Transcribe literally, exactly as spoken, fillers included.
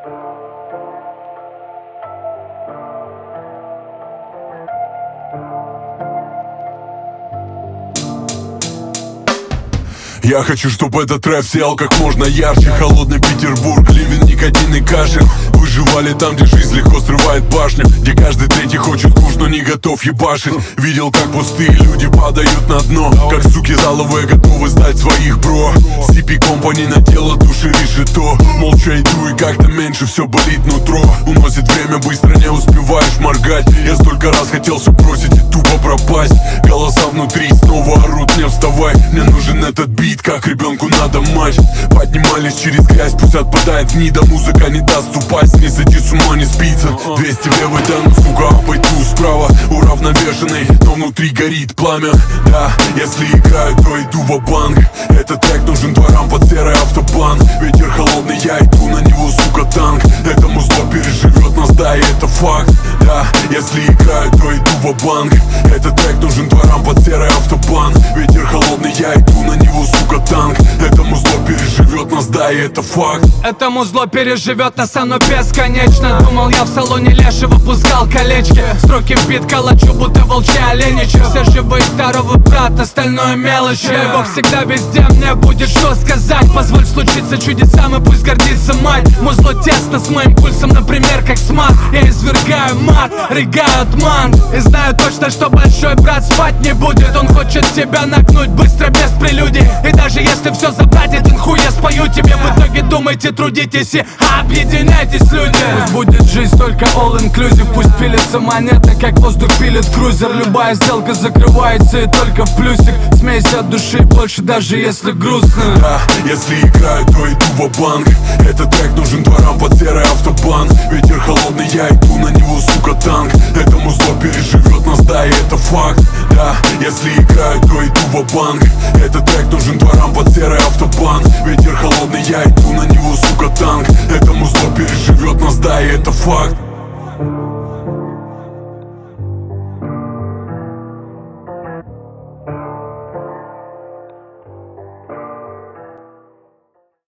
Я хочу, чтобы этот рэп сиял как можно ярче. Холодный Петербург, ливень, никотин и кашель. Выживали там, где жизнь легко срывает башню, где каждый третий хочет куш, но не готов ебашить. Видел, как пустые люди падают на дно, как суки заловые готовы сдать своих бро. си пи Company на тело души решето. Молча иду и как-то меньше все болит нутро. Уносит время быстро, не успеваешь моргать. Я столько раз хотел все бросить и тупо пропасть. Голоса внутри снова орут: не вставай, мне нужен этот бит, как ребенку надо мать. Поднимались через грязь, пусть отпадает гнида. Музыка не даст упасть, не сойти с ума, не спится. Двести в левый, да ну сука, пойду справа. Уравновешенный, но внутри горит пламя. Да, если играю, то иду ва-банк. Этот трек нужен дворам под серый автобан. Ветер холодный, я иду на него, сука, танк. Это музло переживет нас, да, и это факт. Да, если играю, то иду ва-банк. Этот трек нужен дворам под серый автобан. Ветер холодный, я иду на него, сука, танк. Это музло переживет нас, да, и это факт. Это музло переживет нас, оно бесконечно. Думал, я в салоне лешего пускал колечки. Строки в бит калачу, будто волчьи оленичи. Все живы и здоровы, брат, остальное мелочи. Бог всегда везде, мне будет что сказать. Позволь случиться чудесам и пусть гордится мать. Музло тесно с моим пульсом, например, как смарт. Я извергаю мат, рыгаю от мант. И знаю точно, что большой брат спать не будет. Он хочет тебя нагнуть быстро, без прелюдий. И даже если все забрать, один хуй я спою тебе. В итоге думайте, трудитесь и объединяйтесь, люди. Пусть будет жизнь только all inclusive. Пусть пилится монета, как воздух пилит крузер. Любая сделка закрывается и только в плюсик. Смейся от души больше, даже если грустно. Да, если играю, то иду ва-банк. Этот трек нужен дворам под серый автобан. Ветер холодный, я иду на него, сука, танк. Это музло переживет нас, да, и это факт. Да, если играю, то иду ва-банк. Этот трек нужен дворам под серый автобан. Ветер холодный, я иду на него, сука, танк. Это музло переживет нас, да, и это факт.